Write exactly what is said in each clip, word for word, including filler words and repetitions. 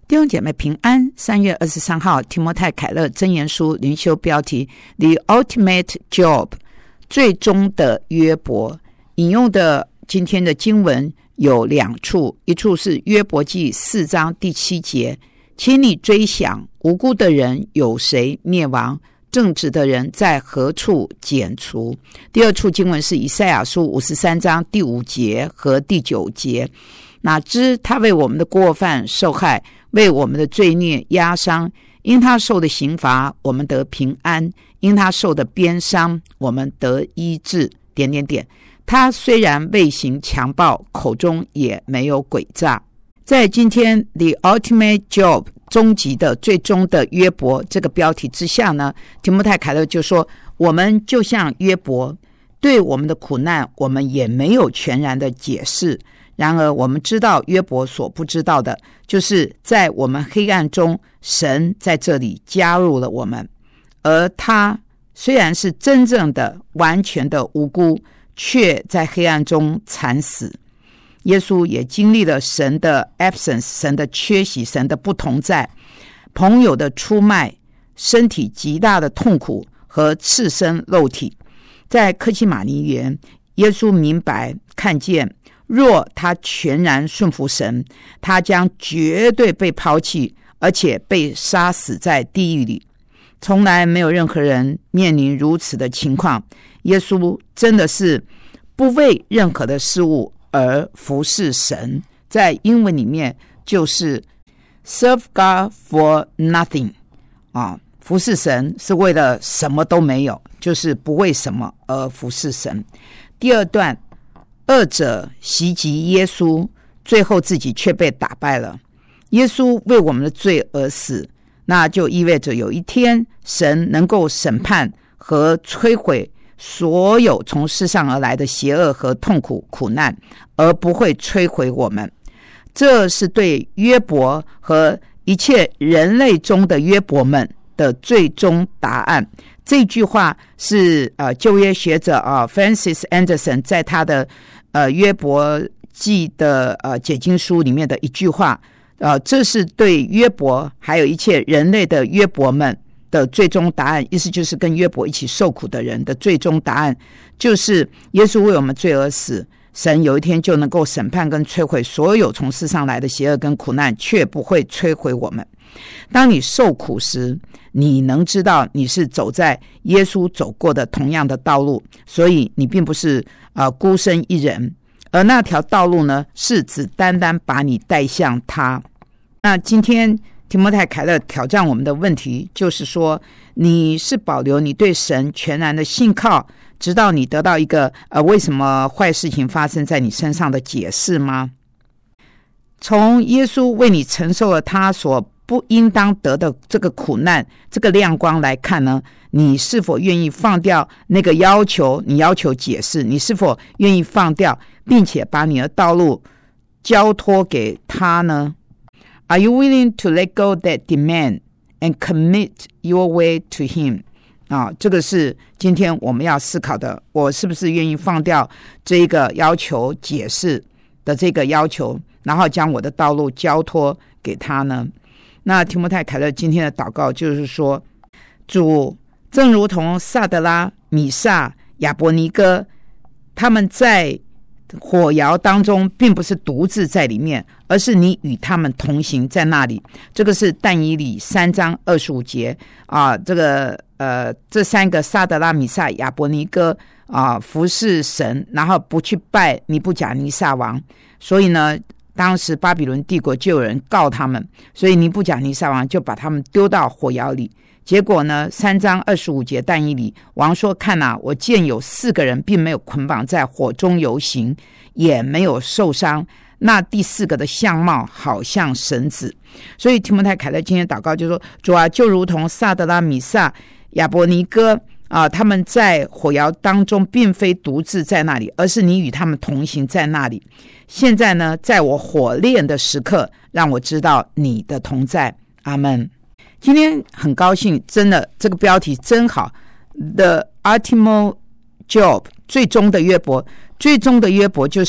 弟兄姐妹平安。三月二十三号，提摩太凯勒箴言书灵修标题 The Ultimate Job， 最终的约伯。引用的今天的经文有两处，一处是约伯记四章第七节，请你追想无辜的人有谁灭亡，正直的人在何处剪除。第二处经文是以赛亚书五十三章第五节和第九节，哪知他为我们的过犯受害，为我们的罪孽压伤，因他受的刑罚我们得平安，因他受的鞭伤我们得医治点点点。他虽然未行强暴，口中也没有诡诈。在今天 The Ultimate Job， 终极的最终的约伯这个标题之下呢，提摩太凯勒就说，我们就像约伯，对我们的苦难我们也没有全然的解释，然而我们知道约伯所不知道的，就是在我们黑暗中，神在这里加入了我们，而他虽然是真正的完全的无辜，却在黑暗中惨死。耶稣也经历了神的 absence， 神的缺席，神的不同在，朋友的出卖，身体极大的痛苦和赤身肉体。在客西马尼园，耶稣明白看见，若他全然顺服神，他将绝对被抛弃，而且被杀死在地狱里。从来没有任何人面临如此的情况，耶稣真的是不为任何的事物而服侍神，在英文里面就是 serve God for nothing， 啊，服侍神是为了什么都没有，就是不为什么而服侍神。第二段，恶者袭击耶稣，最后自己却被打败了。耶稣为我们的罪而死，那就意味着有一天神能够审判和摧毁所有从世上而来的邪恶和痛苦苦难，而不会摧毁我们。这是对约伯和一切人类中的约伯们的最终答案。这句话是呃旧约学者啊、呃、Francis Anderson 在他的呃约伯记的呃解经书里面的一句话，呃这是对约伯还有一切人类的约伯们的最终答案，意思就是跟约伯一起受苦的人的最终答案，就是耶稣为我们罪而死，神有一天就能够审判跟摧毁所有从世上来的邪恶跟苦难，却不会摧毁我们。当你受苦时，你能知道你是走在耶稣走过的同样的道路，所以你并不是、呃、孤身一人，而那条道路呢，是只单单把你带向他。那今天提摩太凯勒挑战我们的问题就是说，你是保留你对神全然的信靠，直到你得到一个呃为什么坏事情发生在你身上的解释吗？从耶稣为你承受了他所不应当得的这个苦难这个亮光来看呢，你是否愿意放掉那个要求，你要求解释，你是否愿意放掉，并且把你的道路交托给他呢？Are you willing to let go that demand and commit your way to him？ 啊，这个是今天我们要思考的。我是不是愿意放掉这个要求解释的这个要求，然后将我的道路交托给他呢？那提摩太凯勒今天的祷告就是说，主，正如同撒德拉、米煞、亚伯尼哥，他们在火窑当中并不是独自在里面，而是你与他们同行在那里。这个是但以理三章二十五节啊，这个呃这三个撒德拉、米煞、亚伯尼哥啊服侍神，然后不去拜尼布甲尼撒王，所以呢当时巴比伦帝国就有人告他们，所以尼布甲尼撒王就把他们丢到火窑里。结果呢三章二十五节但以理王说，看啊，我见有四个人并没有捆绑在火中游行，也没有受伤，那第四个的相貌好像神子。所以提摩太凯勒今天祷告就说，主啊，就如同撒德拉、米煞、亚伯尼哥啊，他们在火窑当中并非独自在那里，而是你与他们同行在那里。现在呢，在我火炼的时刻，让我知道你的同在。阿们。今天很高兴，真的这个标题真好， The Ultimate Job， 最终的约伯。最终的约伯就是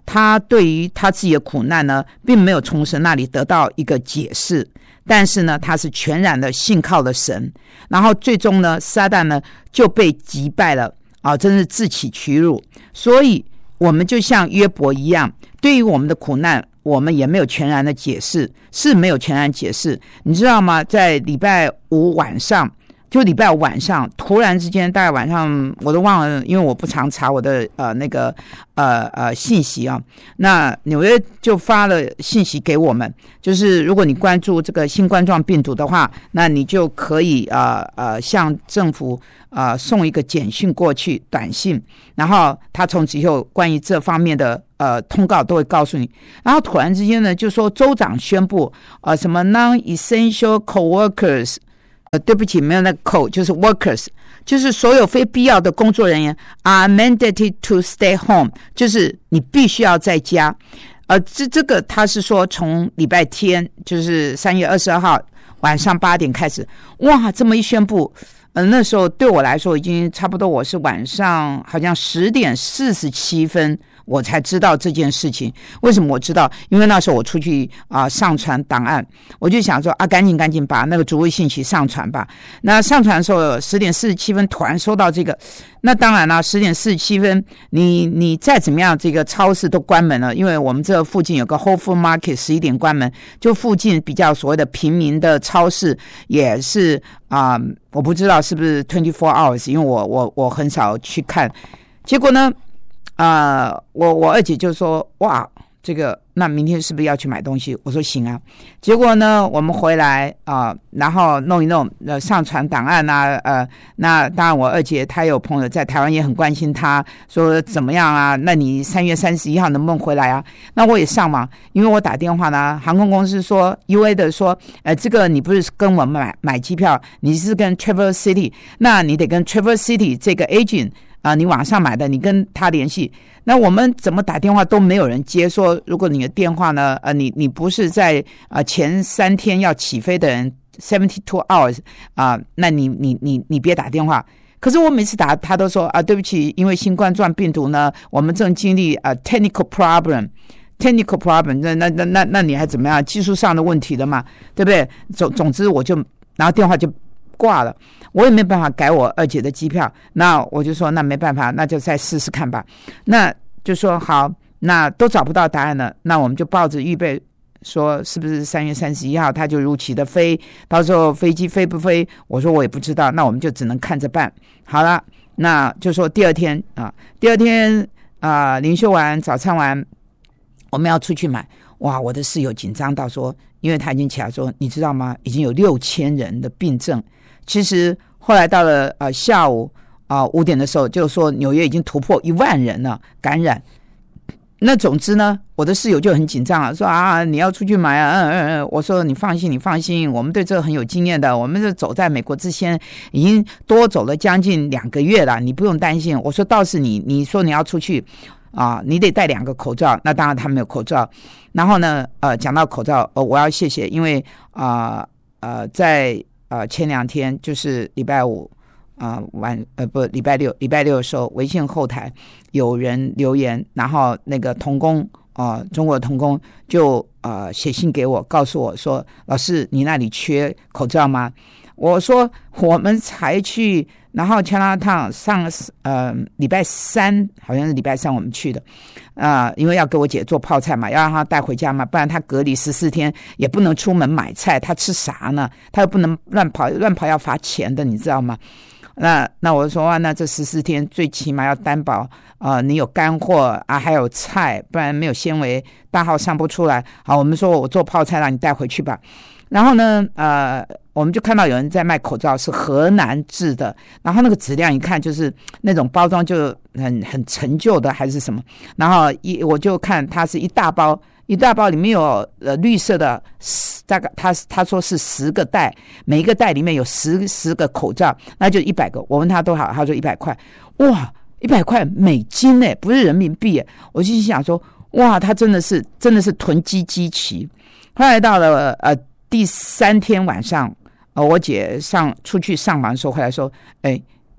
他对于他自己的苦难呢，并没有从神那里得到一个解释，但是呢，他是全然的信靠了神，然后最终呢，撒旦呢就被击败了啊，真是自取其辱。所以我们就像约伯一样，对于我们的苦难，我们也没有全然的解释，是没有全然解释。你知道吗？在礼拜五晚上。就礼拜五晚上，突然之间，大概晚上我都忘了，因为我不常查我的呃那个呃呃信息啊。那纽约就发了信息给我们，就是如果你关注这个新冠状病毒的话，那你就可以呃呃向政府呃送一个简讯过去，短信，然后他从此以后关于这方面的呃通告都会告诉你。然后突然之间呢，就说州长宣布呃什么 non-essential coworkers。呃，对不起，没有那个 co， 就是 workers， 就是所有非必要的工作人员 are mandated to stay home， 就是你必须要在家。呃，这这个他是说从礼拜天，就是三月二十二号晚上八点开始，哇，这么一宣布，呃，那时候对我来说已经差不多，我是晚上好像十点四十七分。我才知道这件事情。为什么我知道？因为那时候我出去啊、呃、上传档案，我就想说啊，赶紧赶紧把那个主谓信息上传吧。那上传的时候十点四十七分突然收到这个，那当然了，十点四十七分你你再怎么样，这个超市都关门了，因为我们这附近有个 Whole Food Market 十一点关门，就附近比较所谓的平民的超市也是啊、呃，我不知道是不是二十四 hours， 因为我我我很少去看。结果呢？啊、呃，我我二姐就说哇，这个那明天是不是要去买东西？我说行啊。结果呢，我们回来啊、呃，然后弄一弄，呃，上传档案啊，呃，那当然我二姐她有朋友在台湾也很关心她，说怎么样啊？那你三月三十一号能不能回来啊？那我也上嘛，因为我打电话呢，航空公司说 U A 的说，呃，这个你不是跟我们买买机票，你是跟 Travel City， 那你得跟 Travel City 这个 agent。啊、呃，你网上买的，你跟他联系。那我们怎么打电话都没有人接，说如果你的电话呢，呃，你你不是在呃前三天要起飞的人 ，seventy two hours 啊、呃，那你你你你别打电话。可是我每次打，他都说啊，对不起，因为新冠状病毒呢，我们正经历啊、呃、technical problem。technical problem， 那那那那那你还怎么样？技术上的问题的嘛，对不对？总总之我就然后电话就挂了。我也没办法改我二姐的机票，那我就说那没办法，那就再试试看吧。那就说好，那都找不到答案了，那我们就抱着预备说是不是三月三十一号他就如期的飞，到时候飞机飞不飞，我说我也不知道，那我们就只能看着办。好了，那就说第二天啊，第二天啊、呃，灵修完早餐完，我们要出去买。哇，我的室友紧张到说，因为他已经起来说，你知道吗？已经有六千人的病症。其实后来到了呃下午啊五、呃、点的时候，就说纽约已经突破一万人了感染。那总之呢，我的室友就很紧张啊，说啊你要出去买啊，嗯嗯嗯，我说你放心，你放心，我们对这个很有经验的，我们是走在美国之前已经多走了将近两个月了，你不用担心。我说倒是你，你说你要出去啊，你得戴两个口罩，那当然他没有口罩。然后呢，呃，讲到口罩，呃，我要谢谢，因为啊 呃, 呃在。呃，前两天就是礼拜五啊、呃、晚呃不礼拜六礼拜六的时候，微信后台有人留言，然后那个同工啊、呃、中国的同工就呃写信给我，告诉我说老师你那里缺口罩吗？我说我们才去，然后加拿大上呃礼拜三好像是礼拜三我们去的啊、呃，因为要给我姐做泡菜嘛，要让她带回家嘛，不然她隔离十四天也不能出门买菜，她吃啥呢？她又不能乱跑，乱跑要罚钱的，你知道吗？那那我说啊，那这十四天最起码要担保啊、呃，你有干货啊，还有菜，不然没有纤维，大号上不出来。好，我们说我做泡菜让你带回去吧。然后呢，呃，我们就看到有人在卖口罩，是河南制的，然后那个质量一看就是那种包装就很很陈旧的还是什么，然后一我就看它是一大包，一大包里面有呃绿色的，大概他他说是十个袋，每一个袋里面有十十个口罩，那就一百个。我问他多少，他说一百块，哇，一百块美金哎，不是人民币哎，我就想说，哇，他真的是真的是囤积积齐。后来到了呃。第三天晚上，呃，我姐上出去上班的时候回来说，哎，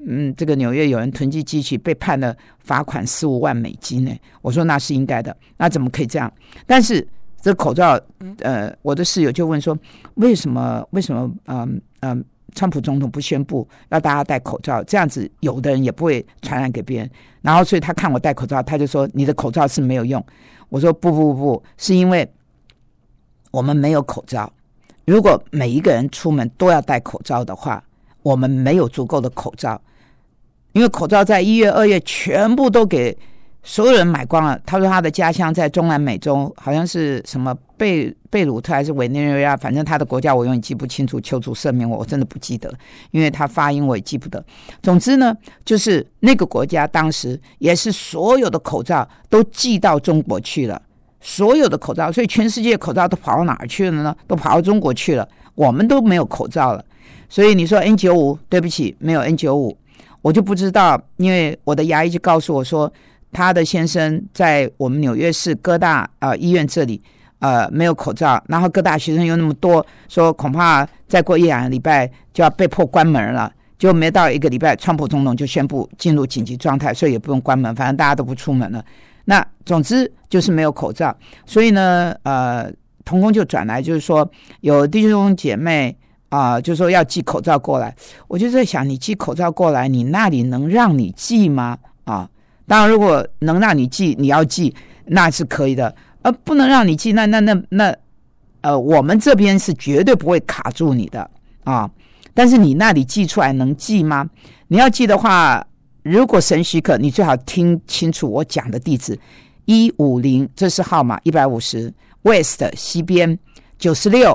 嗯，这个纽约有人囤积机器被判了罚款十五万美金呢。我说那是应该的，那怎么可以这样？但是这口罩，呃，我的室友就问说，为什么为什么嗯嗯、呃，川普总统不宣布要大家戴口罩，这样子有的人也不会传染给别人。然后所以他看我戴口罩，他就说你的口罩是没有用。我说不不不不，是因为我们没有口罩。如果每一个人出门都要戴口罩的话，我们没有足够的口罩，因为口罩在一月二月全部都给所有人买光了。他说他的家乡在中南美洲，好像是什么贝贝鲁特还是委内瑞拉，反正他的国家我永远记不清楚，求主赦免我，我真的不记得，因为他发音我也记不得。总之呢，就是那个国家当时也是所有的口罩都寄到中国去了，所有的口罩，所以全世界口罩都跑到哪儿去了呢？都跑到中国去了，我们都没有口罩了。所以你说 N 九十五， 对不起，没有 N 九十五， 我就不知道，因为我的牙医就告诉我说，他的先生在我们纽约市哥大、呃、医院这里呃没有口罩，然后哥大学生又那么多，说恐怕再过一两个礼拜就要被迫关门了。就没到一个礼拜，川普总统就宣布进入紧急状态，所以也不用关门，反正大家都不出门了。那总之就是没有口罩，所以呢，呃，同工就转来，就是说有弟兄姐妹啊、呃，就说要寄口罩过来。我就在想，你寄口罩过来，你那里能让你寄吗？啊，当然，如果能让你寄，你要寄那是可以的，而不能让你寄，那那那那，呃，我们这边是绝对不会卡住你的啊。但是你那里寄出来能寄吗？你要寄的话，如果神许可，你最好听清楚我讲的地址：一五零，这是号码一百五十 West 西边九十六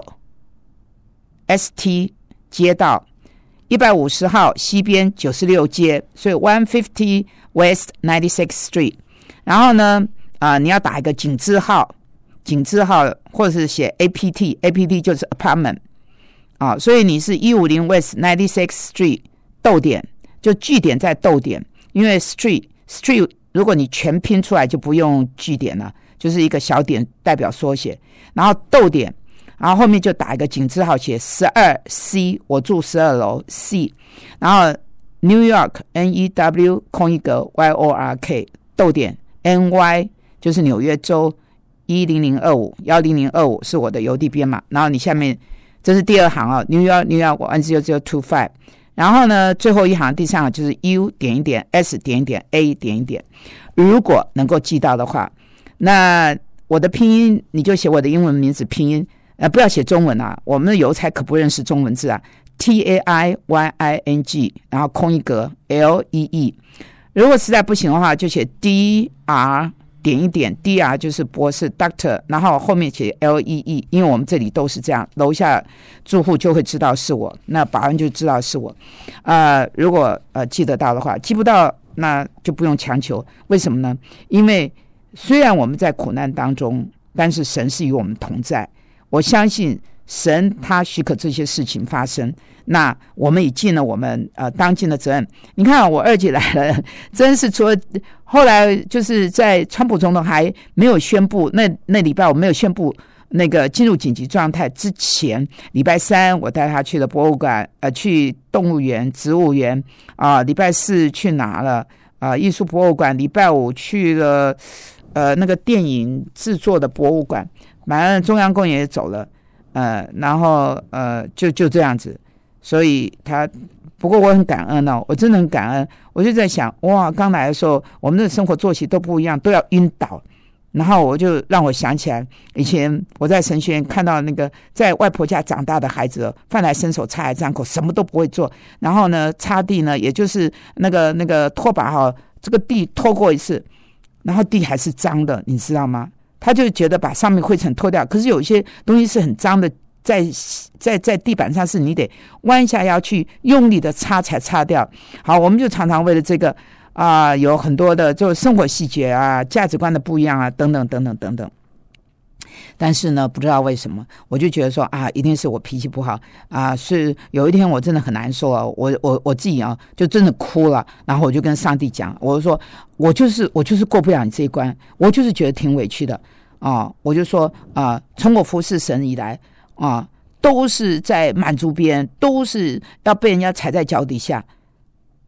S T 街道一百五十号西边九十六街，所以一百五十 West ninety-sixth Street。然后呢，啊、呃，你要打一个井字号，井字号或者是写 A P T，A P T 就是 apartment。啊，所以你是一五零 West ninety-sixth Street 逗点，就句点在逗点，因为 Street Street 如果你全拼出来就不用句点了，就是一个小点代表缩写，然后逗点，然后后面就打一个井字号写十二 C， 我住十二楼 C， 然后 New York N E W 空一格 Y O R K 逗点 N Y 就是纽约州一零零二五一零零二五是我的邮递编码，然后你下面。这是第二行啊 ，New York New York one zero zero two five， 然后呢，最后一行第三行就是 U 点一点 S 点一点 A 点一点。如果能够记到的话，那我的拼音你就写我的英文名字拼音，呃，不要写中文啊，我们的邮差可不认识中文字啊 ，T A I Y I N G， 然后空一格 L E E。如果实在不行的话，就写 D R。点一点 D R 就是博士 Doctor， 然后后面写 L E E， 因为我们这里都是这样，楼下住户就会知道是我，那保安就知道是我。呃，如果呃记得到的话，记不到那就不用强求。为什么呢？因为虽然我们在苦难当中，但是神是与我们同在。我相信神他许可这些事情发生，那我们也尽了我们呃当尽的责任。你看我二姐来了，真是除了后来就是在川普总统还没有宣布那那礼拜我没有宣布那个进入紧急状态之前，礼拜三我带他去了博物馆，呃，去动物园、植物园啊、呃，礼拜四去哪了啊、呃？艺术博物馆，礼拜五去了呃那个电影制作的博物馆，反正中央公园也走了。呃，然后呃，就就这样子，所以他不过我很感恩哦，我真的很感恩。我就在想，哇，刚来的时候，我们的生活作息都不一样，都要晕倒。然后我就让我想起来，以前我在神学院看到那个在外婆家长大的孩子，饭来伸手，菜来张口，什么都不会做。然后呢，擦地呢，也就是那个那个拖把哈，这个地拖过一次，然后地还是脏的，你知道吗？他就觉得把上面灰尘拖掉，可是有一些东西是很脏的，在在在地板上是你得弯下腰去用力的擦才擦掉。好，我们就常常为了这个啊、呃，有很多的就生活细节啊、价值观的不一样啊，等等等等等等。但是呢，不知道为什么，我就觉得说啊，一定是我脾气不好啊。是有一天我真的很难受啊，我我我自己啊，就真的哭了。然后我就跟上帝讲，我就说，我就是我就是过不了你这一关，我就是觉得挺委屈的啊。我就说啊，从我服侍神以来啊，都是在满足别人，都是要被人家踩在脚底下。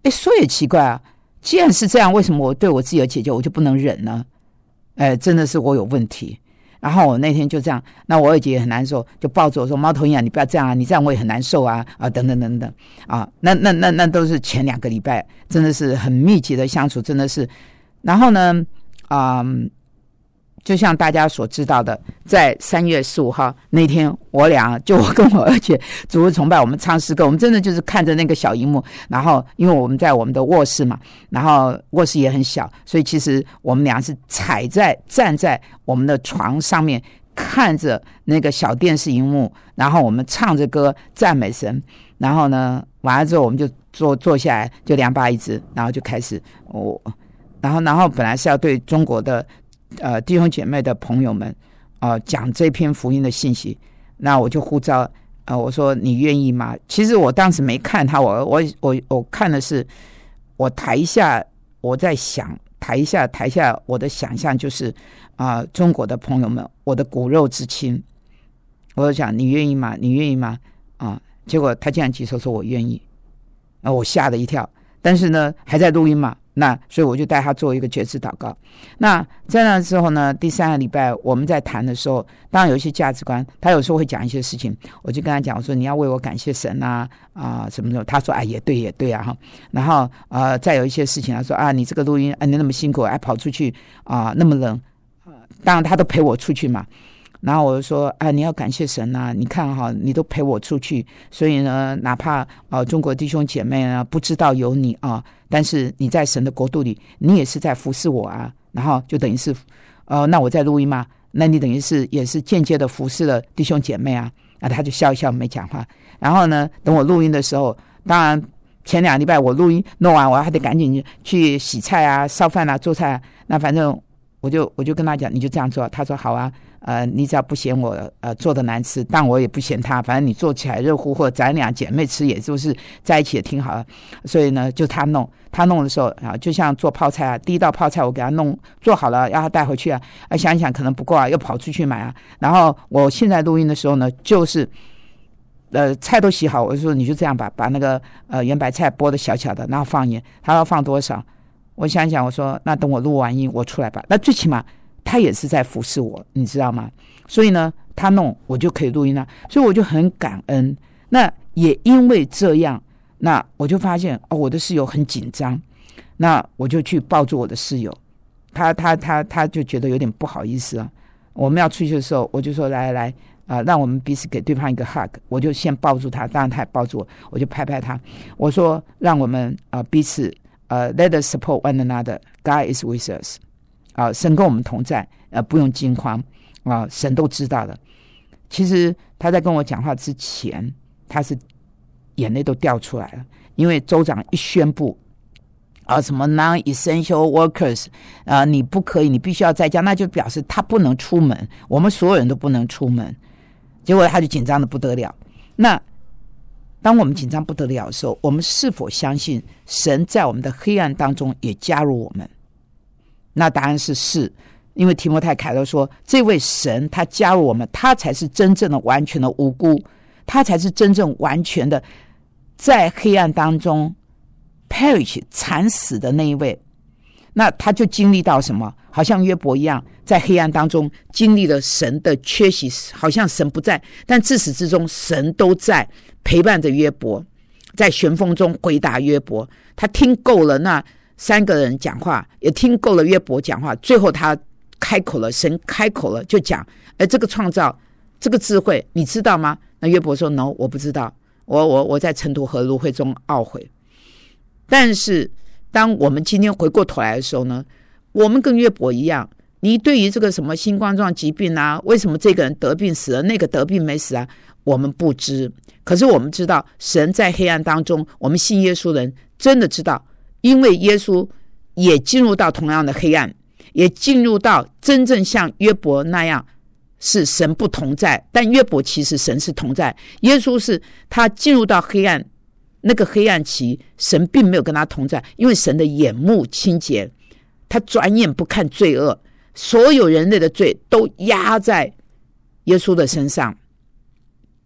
哎，说也奇怪啊，既然是这样，为什么我对我自己的姐姐我就不能忍呢？哎，真的是我有问题。然后我那天就这样，那我二姐也很难受，就抱着我说：“猫头鹰啊，你不要这样啊，你这样我也很难受啊啊，等等等等啊。”那那那那都是前两个礼拜，真的是很密集的相处，真的是。然后呢，啊、嗯，就像大家所知道的，在三月十五号那天，我俩就我跟我二姐主日崇拜，我们唱诗歌，我们真的就是看着那个小荧幕，然后因为我们在我们的卧室嘛，然后卧室也很小，所以其实我们俩是踩在站在我们的床上面，看着那个小电视荧幕，然后我们唱着歌赞美神，然后呢完了之后我们就坐坐下来，就两把椅子，然后就开始我。哦然后，然后本来是要对中国的呃弟兄姐妹的朋友们呃讲这篇福音的信息，那我就呼召呃我说你愿意吗？其实我当时没看他，我我我我看的是我台下我在想台下台下我的想象就是啊、呃、中国的朋友们，我的骨肉之亲，我就讲你愿意吗？你愿意吗？啊、呃，结果他竟然举手说我愿意，啊、呃、我吓了一跳，但是呢还在录音嘛。那所以我就带他做一个决志祷告。那在那之后呢，第三个礼拜我们在谈的时候，当然有一些价值观，他有时候会讲一些事情，我就跟他讲，我说你要为我感谢神啊啊、呃、什么的。他说哎也对也对啊哈。然后呃再有一些事情，他说啊你这个录音啊你那么辛苦还跑出去啊、呃、那么冷，当然他都陪我出去嘛。然后我就说啊你要感谢神啊，你看哈你都陪我出去，所以呢哪怕呃中国弟兄姐妹呢不知道有你啊，但是你在神的国度里你也是在服侍我啊。然后就等于是呃那我在录音吗？那你等于是也是间接的服侍了弟兄姐妹啊。啊他就笑一笑没讲话。然后呢等我录音的时候，当然前两个礼拜我录音弄完我还得赶紧去洗菜啊烧饭啊做菜啊，那反正我就我就跟他讲你就这样做。他说好啊，呃，你只要不嫌我呃做的难吃，但我也不嫌他，反正你做起来热乎乎，咱俩姐妹吃也就是在一起也挺好的。所以呢，就他弄，他弄的时候啊，就像做泡菜啊，第一道泡菜我给他弄做好了，要他带回去啊，啊想一想可能不够啊，又跑出去买啊。然后我现在录音的时候呢，就是呃菜都洗好，我就说你就这样吧，把那个呃圆白菜剥的小小的，然后放盐，他要放多少？我想一想，我说那等我录完音我出来吧。那最起码他也是在服侍我，你知道吗？所以呢他弄我就可以录音了，所以我就很感恩。那也因为这样，那我就发现哦，我的室友很紧张，那我就去抱住我的室友，他他他他就觉得有点不好意思啊。我们要出去的时候，我就说来来来啊、呃，让我们彼此给对方一个 hug， 我就先抱住他，当然他也抱住我，我就拍拍他，我说让我们啊、呃、彼此呃 let us support one another, God is with us。啊，神跟我们同在，呃，不用惊慌啊，神都知道了。其实他在跟我讲话之前，他是眼泪都掉出来了，因为州长一宣布啊，什么 non-essential workers 啊，你不可以，你必须要在家，那就表示他不能出门，我们所有人都不能出门。结果他就紧张的不得了。那当我们紧张不得了的时候，我们是否相信神在我们的黑暗当中也加入我们？那答案是是，因为提摩太凯勒说，这位神他加入我们，他才是真正的完全的无辜，他才是真正完全的在黑暗当中 perish 惨死的那一位。那他就经历到什么？好像约伯一样，在黑暗当中经历了神的缺席，好像神不在，但自始至终神都在陪伴着约伯，在旋风中回答约伯。他听够了那三个人讲话，也听够了约伯讲话，最后他开口了，神开口了，就讲哎，这个创造这个智慧你知道吗？那约伯说 no 我不知道，我我我在尘土和芦荟中懊悔。但是当我们今天回过头来的时候呢，我们跟约伯一样，你对于这个什么新冠状疾病啊，为什么这个人得病死了，那个得病没死啊，我们不知。可是我们知道神在黑暗当中，我们信耶稣的人真的知道，因为耶稣也进入到同样的黑暗，也进入到真正像约伯那样是神不同在，但约伯其实神是同在，耶稣是他进入到黑暗，那个黑暗期神并没有跟他同在，因为神的眼目清洁，他转眼不看罪恶，所有人类的罪都压在耶稣的身上。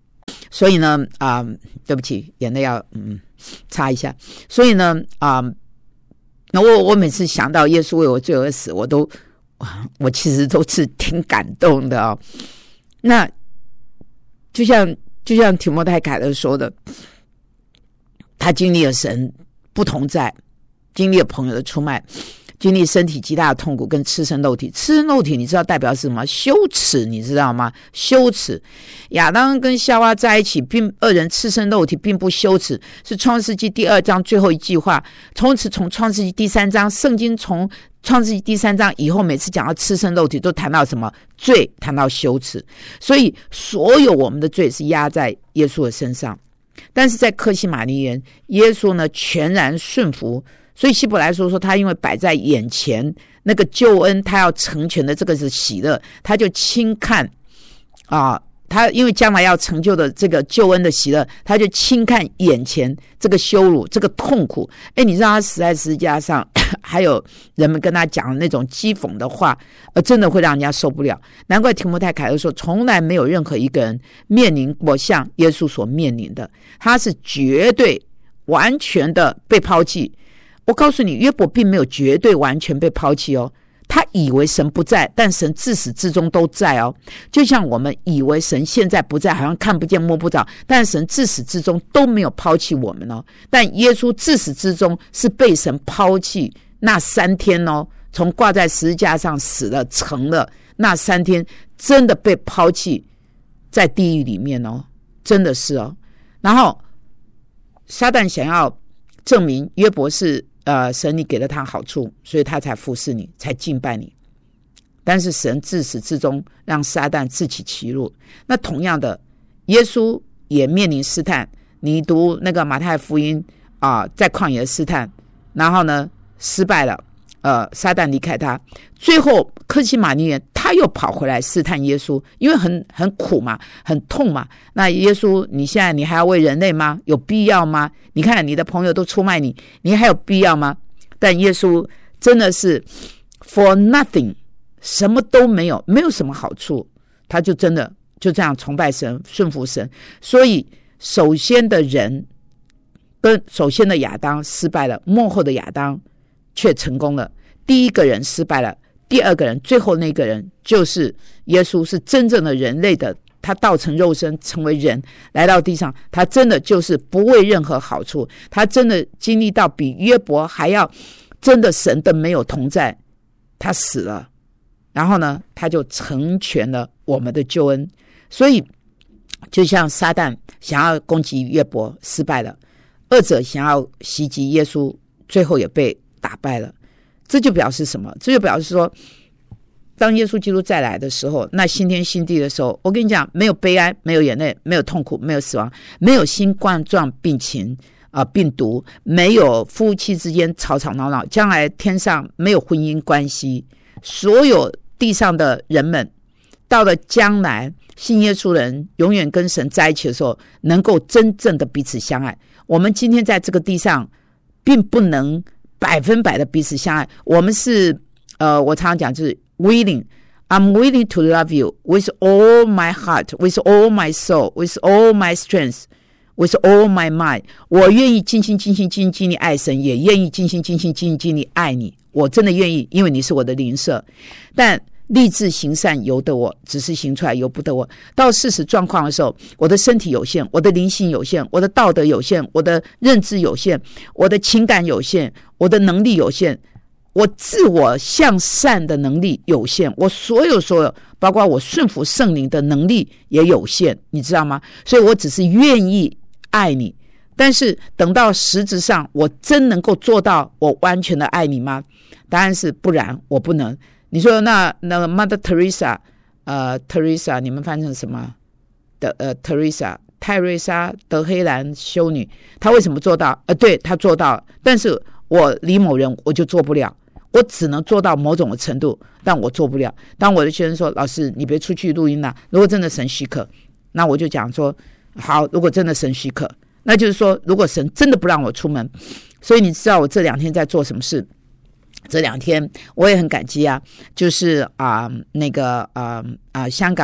所以呢啊、呃，对不起，眼泪要嗯擦一下。所以呢啊、呃，我我每次想到耶稣为我罪而死，我都我其实都是挺感动的哦。那就像就像提摩太凯勒说的，他经历了神不同在，经历了朋友的出卖，经历身体极大的痛苦跟赤身肉体。赤身肉体你知道代表是什么？羞耻，你知道吗？羞耻。亚当跟夏娃在一起，并二人赤身肉体并不羞耻，是创世纪第二章最后一句话。从此从创世纪第三章，圣经从创世纪第三章以后，每次讲到赤身肉体都谈到什么？罪，谈到羞耻。所以所有我们的罪是压在耶稣的身上，但是在客西马尼园，耶稣呢全然顺服。所以希伯来书说，他因为摆在眼前那个救恩，他要成全的这个是喜乐，他就轻看啊，他因为将来要成就的这个救恩的喜乐，他就轻看眼前这个羞辱，这个痛苦。哎，你知道他死在十字架上，还有人们跟他讲的那种讥讽的话，呃，真的会让人家受不了。难怪提摩太凯勒说，从来没有任何一个人面临过像耶稣所面临的，他是绝对完全的被抛弃。我告诉你，约伯并没有绝对完全被抛弃哦，他以为神不在，但神自始至终都在哦。就像我们以为神现在不在，好像看不见摸不着，但神自始至终都没有抛弃我们哦。但耶稣自始至终是被神抛弃那三天哦，从挂在十字架上死了成了那三天，真的被抛弃在地狱里面哦，真的是哦。然后撒旦想要证明约伯是呃，神你给了他好处，所以他才服侍你，才敬拜你。但是神自始至终让撒旦自取其辱。那同样的，耶稣也面临试探。你读那个马太福音啊、呃，在旷野的试探，然后呢失败了，呃，撒旦离开他。最后客西马尼园他又跑回来试探耶稣，因为很很苦嘛，很痛嘛。那耶稣，你现在你还要为人类吗？有必要吗？你看你的朋友都出卖你，你还有必要吗？但耶稣真的是 for nothing， 什么都没有，没有什么好处，他就真的就这样崇拜神，顺服神。所以首先的人跟首先的亚当失败了，末后的亚当却成功了。第一个人失败了，第二个人，最后那个人就是耶稣，是真正的人类的，他道成肉身成为人来到地上，他真的就是不为任何好处，他真的经历到比约伯还要真的神的没有同在，他死了，然后呢他就成全了我们的救恩。所以就像撒旦想要攻击约伯失败了，二者想要袭击耶稣最后也被打败了。这就表示什么？这就表示说，当耶稣基督再来的时候，那新天新地的时候，我跟你讲，没有悲哀，没有眼泪，没有痛苦，没有死亡，没有新冠状病情啊、呃、病毒，没有夫妻之间吵吵闹闹，将来天上没有婚姻关系，所有地上的人们到了将来信耶稣人永远跟神在一起的时候，能够真正的彼此相爱。我们今天在这个地上并不能百分百的彼此相爱，我们是呃，我常常讲就是 willing I'm willing to love you with all my heart, with all my soul, with all my strength, with all my mind. 我愿意尽心尽心尽心尽力爱神，也愿意尽心尽心尽心尽力爱你。我真的愿意，因为你是我的邻舍。但立志行善由得我，只是行出来由不得我。到事实状况的时候，我的身体有限，我的灵性有限，我的道德有限，我的认知有限，我的情感有限，我的能力有限，我自我向善的能力有限，我所有所有包括我顺服圣灵的能力也有限，你知道吗？所以我只是愿意爱你，但是等到实质上我真能够做到我完全的爱你吗？答案是不然，我不能。你说那那个 Mother Teresa 呃 Teresa 你们翻成什么的呃 Teresa 泰瑞莎德黑兰修女，她为什么做到？呃对，她做到，但是我李某人我就做不了，我只能做到某种的程度，但我做不了。当我的学生说老师你别出去录音了，如果真的神许可，那我就讲说好，如果真的神许可，那就是说如果神真的不让我出门。所以你知道我这两天在做什么事？这两天我也很感激啊，就是啊、呃、那个啊啊、呃呃、香港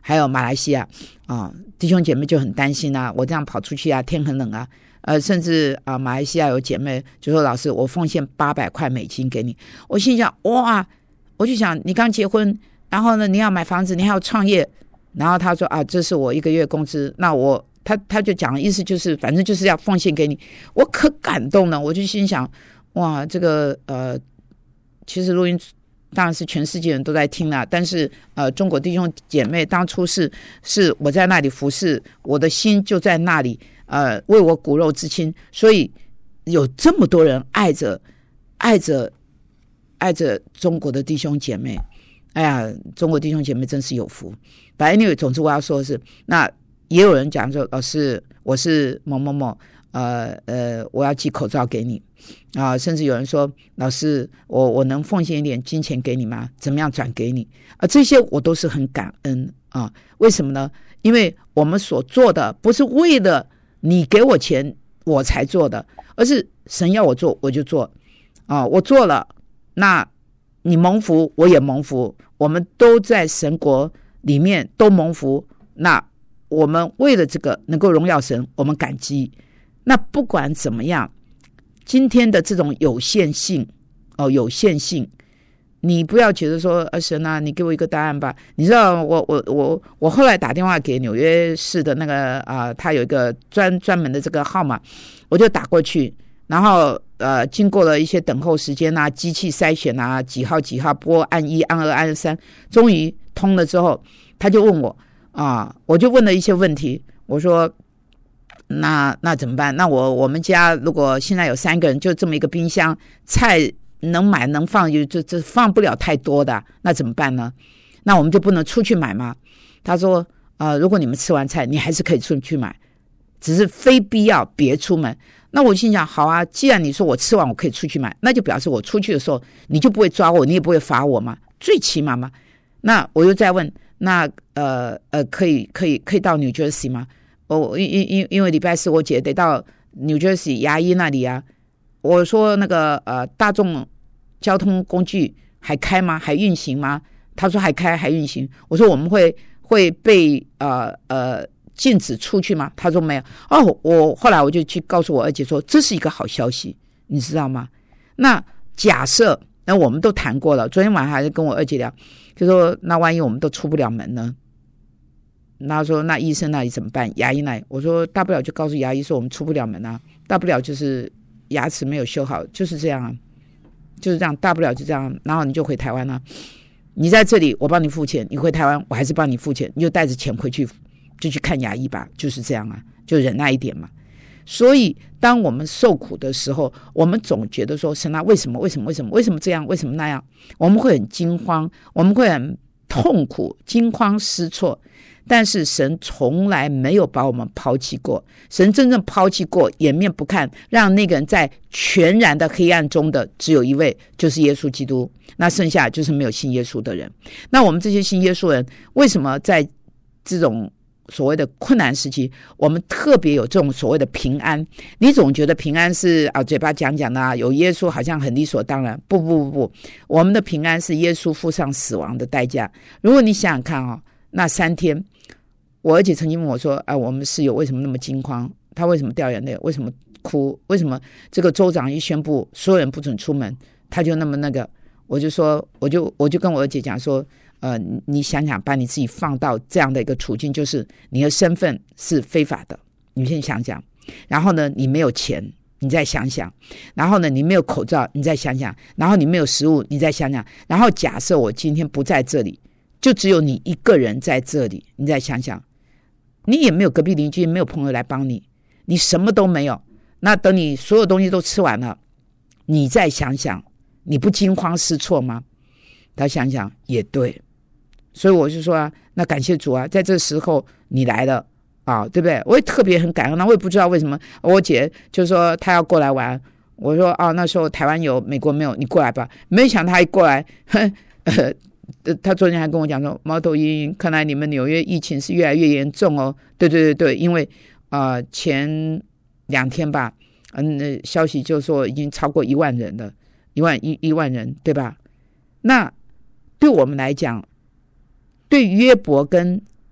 还有马来西亚啊，弟兄姐妹就很担心啊，我这样跑出去啊，天很冷啊，呃，甚至啊，马来西亚有姐妹就说：“老师，我奉献八百块美金给你。”我心想：哇，我就想你刚结婚，然后呢，你要买房子，你还要创业，然后他说：“啊，这是我一个月工资。”那我他他就讲的意思就是，反正就是要奉献给你，我可感动了，我就心想：哇，这个呃，其实录音。当然是全世界人都在听啦，但是呃，中国弟兄姐妹当初是是我在那里服侍，我的心就在那里，呃，为我骨肉至亲，所以有这么多人爱着爱着爱着中国的弟兄姐妹，哎呀，中国弟兄姐妹真是有福。But anyway， 总之我要说的是，那也有人讲说，老师，我是某某某，呃呃，我要寄口罩给你。啊，甚至有人说，老师，我我能奉献一点金钱给你吗？怎么样转给你？啊，这些我都是很感恩啊。为什么呢？因为我们所做的不是为了你给我钱我才做的，而是神要我做我就做啊。我做了，那你蒙福，我也蒙福，我们都在神国里面都蒙福。那我们为了这个能够荣耀神，我们感激。那不管怎么样。今天的这种有限性哦，有限性，你不要觉得说，啊神啊，你给我一个答案吧。你知道，我我我我后来打电话给纽约市的那个啊、呃，他有一个专专门的这个号码，我就打过去，然后呃，经过了一些等候时间啊，机器筛选啊，几号几号拨按一、按二、按三，终于通了之后，他就问我啊，我就问了一些问题，我说。那那怎么办？那我我们家如果现在有三个人，就这么一个冰箱，菜能买能放，就就就放不了太多的，那怎么办呢？那我们就不能出去买吗？他说，呃，如果你们吃完菜，你还是可以出去买，只是非必要别出门。那我心想，好啊，既然你说我吃完我可以出去买，那就表示我出去的时候你就不会抓我，你也不会罚我嘛，最起码嘛。那我又再问，那呃呃，可以可以可以到 New Jersey 吗？我因因因为礼拜四我姐得到 New Jersey 牙医那里啊，我说那个呃大众交通工具还开吗？还运行吗？他说还开还运行。我说我们会会被呃呃禁止出去吗？他说没有。哦，我后来我就去告诉我二姐说这是一个好消息，你知道吗？那假设那我们都谈过了，昨天晚上还是跟我二姐聊，就说那万一我们都出不了门呢？那说那医生那里怎么办？牙医那里，我说大不了就告诉牙医说我们出不了门啊，大不了就是牙齿没有修好，就是这样啊，就是这样，大不了就这样，然后你就回台湾啊。你在这里我帮你付钱，你回台湾我还是帮你付钱，你就带着钱回去就去看牙医吧，就是这样啊，就忍耐一点嘛。所以当我们受苦的时候，我们总觉得说神啊，为什么为什么为什么为什么这样为什么那样，我们会很惊慌，我们会很痛苦，惊慌失措。但是神从来没有把我们抛弃过，神真正抛弃过，掩面不看，让那个人在全然的黑暗中的只有一位，就是耶稣基督，那剩下就是没有信耶稣的人。那我们这些信耶稣人，为什么在这种所谓的困难时期，我们特别有这种所谓的平安？你总觉得平安是啊嘴巴讲讲的啊，有耶稣好像很理所当然。不不不不，我们的平安是耶稣付上死亡的代价。如果你想想看哦，那三天，我而且曾经问我说：“啊，我们室友为什么那么惊慌？他为什么掉眼泪？为什么哭？为什么这个州长一宣布所有人不准出门，他就那么那个？”我就说，我就我就跟我二姐讲说：“呃，你想想，把你自己放到这样的一个处境，就是你的身份是非法的，你先想想。然后呢，你没有钱，你再想想。然后呢，你没有口罩，你再想想。然后你没有食物，你再想想。然后假设我今天不在这里，就只有你一个人在这里，你再想想。”你也没有隔壁邻居，没有朋友来帮你，你什么都没有。那等你所有东西都吃完了，你再想想，你不惊慌失措吗？他想想也对，所以我就说啊，那感谢主啊，在这时候你来了啊，对不对？我也特别很感恩。那我也不知道为什么，我姐就说她要过来玩，我说啊，那时候台湾有，美国没有，你过来吧。没想到她一过来，呵呃他昨天还跟我讲说，猫头鹰，看来你们纽约疫情是越来越严重哦。对对对对，因为呃前两天吧，嗯，消息就说已经超过一万人了，一万一一万人，对吧？那对我们来讲，对约伯跟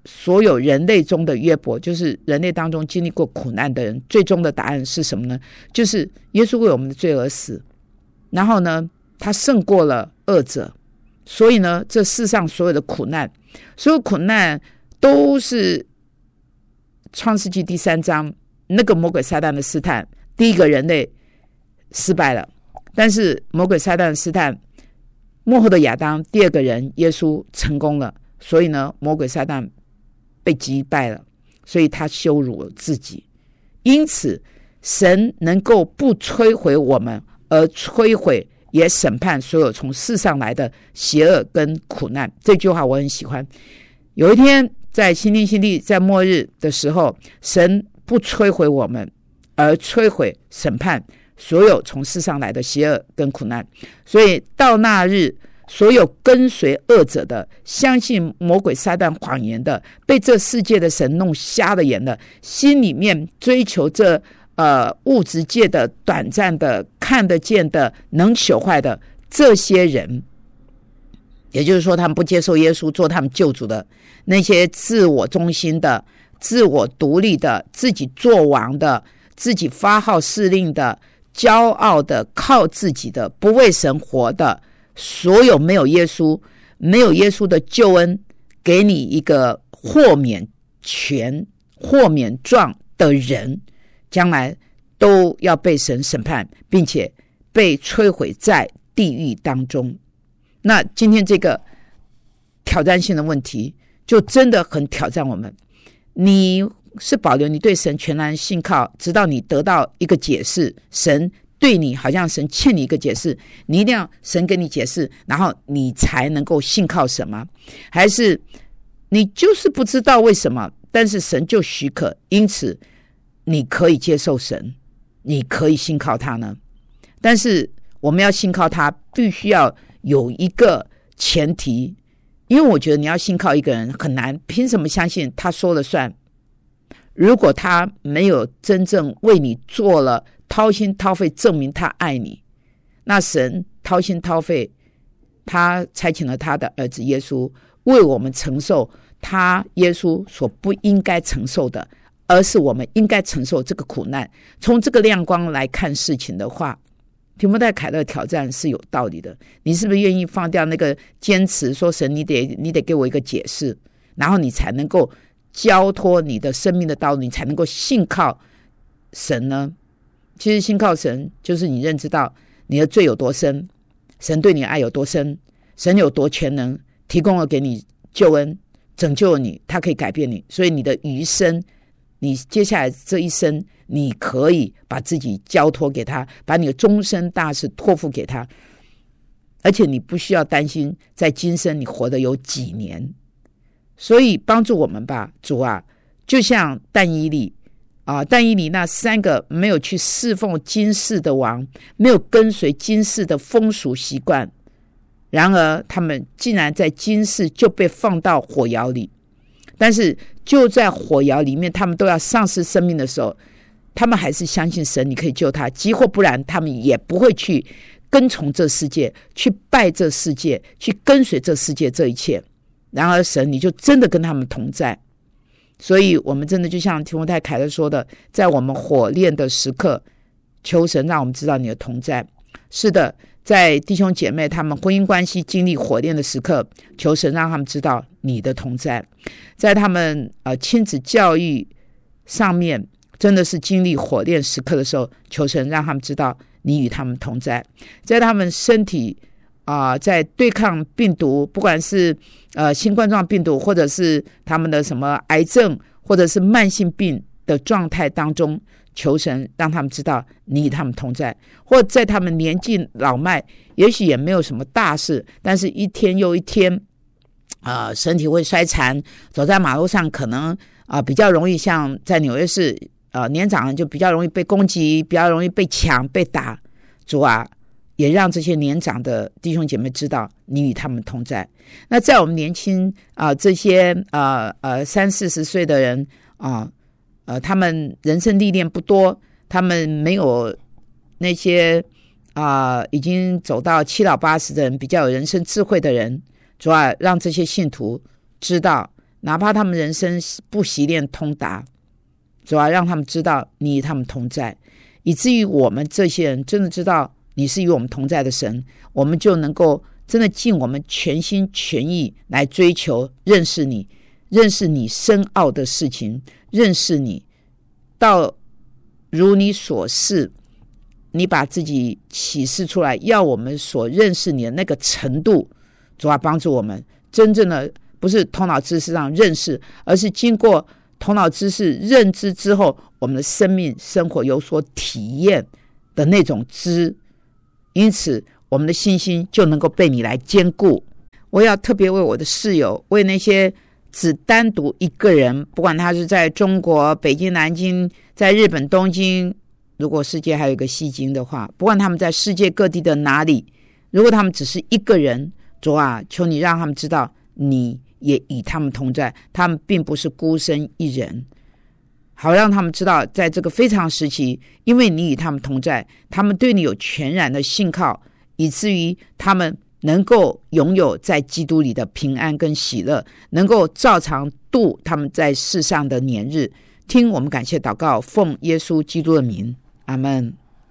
所有人类中的约伯，就是人类当中经历过苦难的人，最终的答案是什么呢？就是耶稣为我们的罪而死，然后呢他胜过了恶者，所以呢这世上所有的苦难，所有苦难都是创世纪第三章那个魔鬼撒旦的试探，第一个人类失败了，但是魔鬼撒旦的试探，末后的亚当第二个人耶稣成功了，所以呢魔鬼撒旦被击败了，所以他羞辱了自己。因此神能够不摧毁我们，而摧毁也审判所有从世上来的邪恶跟苦难。这句话我很喜欢。有一天在新天新地，在末日的时候，神不摧毁我们，而摧毁审判所有从世上来的邪恶跟苦难。所以到那日，所有跟随恶者的，相信魔鬼撒旦谎言的，被这世界的神弄瞎了眼的，心里面追求这呃物质界的短暂的看得见的能朽坏的这些人，也就是说他们不接受耶稣做他们救主的，那些自我中心的、自我独立的、自己做王的、自己发号施令的、骄傲的、靠自己的、不为神活的，所有没有耶稣、没有耶稣的救恩给你一个豁免权、豁免状的人，将来都要被神审判，并且被摧毁在地狱当中。那今天这个挑战性的问题就真的很挑战我们，你是保留你对神全然信靠，直到你得到一个解释，神对你好像神欠你一个解释，你一定要神给你解释，然后你才能够信靠神吗？还是你就是不知道为什么，但是神就许可，因此你可以接受神，你可以信靠他呢？但是我们要信靠他，必须要有一个前提，因为我觉得你要信靠一个人很难，凭什么相信他说了算？如果他没有真正为你做了掏心掏肺证明他爱你，那神掏心掏肺，他差遣了他的儿子耶稣为我们承受他耶稣所不应该承受的，而是我们应该承受这个苦难。从这个亮光来看事情的话，提摩太凯勒挑战是有道理的。你是不是愿意放掉那个坚持，说神你得你得给我一个解释，然后你才能够交托你的生命的道路，你才能够信靠神呢？其实信靠神就是你认知到你的罪有多深，神对你的爱有多深，神有多全能，提供了给你救恩，拯救了你，他可以改变你，所以你的余生，你接下来这一生，你可以把自己交托给他，把你的终身大事托付给他，而且你不需要担心在今生你活得有几年。所以帮助我们吧，主啊，就像但以理啊，但以理那三个没有去侍奉今世的王，没有跟随今世的风俗习惯，然而他们竟然在今世就被放到火窑里，但是就在火窑里面他们都要丧失生命的时候，他们还是相信神你可以救他，即或不然他们也不会去跟从这世界，去拜这世界，去跟随这世界这一切。然而神你就真的跟他们同在。所以我们真的就像提摩太凯勒说的，在我们火炼的时刻，求神让我们知道你的同在。是的，在弟兄姐妹他们婚姻关系经历火炼的时刻，求神让他们知道你的同在。在他们呃亲子教育上面真的是经历火炼时刻的时候，求神让他们知道你与他们同在。在他们身体啊、呃，在对抗病毒，不管是呃新冠状病毒，或者是他们的什么癌症，或者是慢性病的状态当中，求神让他们知道你与他们同在。或者在他们年纪老迈，也许也没有什么大事，但是一天又一天啊、呃，身体会衰残，走在马路上可能啊、呃、比较容易，像在纽约市呃年长人就比较容易被攻击，比较容易被抢被打。主啊，也让这些年长的弟兄姐妹知道你与他们同在。那在我们年轻啊、呃、这些呃呃三四十岁的人啊呃他们人生历练不多，他们没有那些啊、呃、已经走到七老八十的人，比较有人生智慧的人。主要让这些信徒知道哪怕他们人生不习练通达，主要让他们知道你与他们同在，以至于我们这些人真的知道你是与我们同在的神，我们就能够真的尽我们全心全意来追求认识你，认识你深奥的事情，认识你到如你所示，你把自己启示出来，要我们所认识你的那个程度，主要帮助我们真正的不是头脑知识上认识，而是经过头脑知识认知之后，我们的生命生活有所体验的那种知，因此我们的信心就能够被你来坚固。我要特别为我的室友，为那些只单独一个人，不管他是在中国北京南京，在日本东京，如果世界还有一个西京的话，不管他们在世界各地的哪里，如果他们只是一个人，主啊，求你让他们知道你也与他们同在，他们并不是孤身一人，好让他们知道在这个非常时期，因为你与他们同在，他们对你有全然的信靠，以至于他们能够拥有在基督里的平安跟喜乐，能够照常度他们在世上的年日。听我们感谢祷告，奉耶稣基督的名，阿们。